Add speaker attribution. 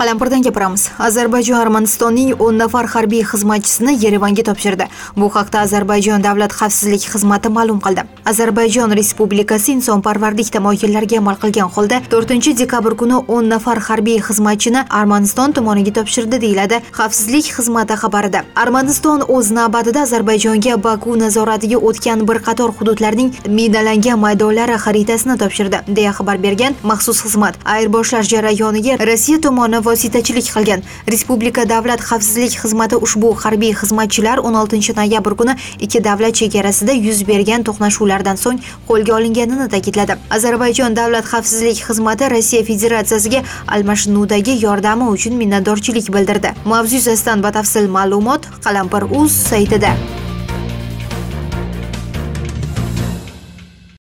Speaker 1: Qalampirdan gapiramiz. Ozarbayjon Armanistonning 10 nafar harbiy xizmatchisini Yerevanga topshirdi. Bu haqda Ozarbayjon Davlat xavfsizlik xizmati ma'lum qildi. Ozarbayjon Respublikasi insonparvarlik tamoyillariga amal qilgan holda 4-dekabr kuni 10 nafar harbiy xizmatchini Armaniston tomoniga topshirdi deyiladi xavfsizlik xizmati xabarida. Armaniston o'z navbatida Ozarbayjonga Baku nazoratiga o'tgan bir qator hududlarning minalangan maydonlari xaritasini topshirdi, deya xabar bergan maxsus xizmat. Ayirboshlash jarayoniga Rossiya tomoni vositachilik qilgan. Respublika Davlat xavfsizlik xizmati ushbu harbiy xizmatchilar 16 noyabr kuni ikki davlat chegarasida yuz bergan to'qnashuvlardan so'ng qo'lga olinganini ta'kidladi. Ozarbayjon Davlat xavfsizlik xizmati Rossiya Federatsiyasiga almashinuvdagi yordami uchun minnatdorchilik bildirdi. Mavzu yuzasidan batafsil ma'lumot Qalampir.uz saytida.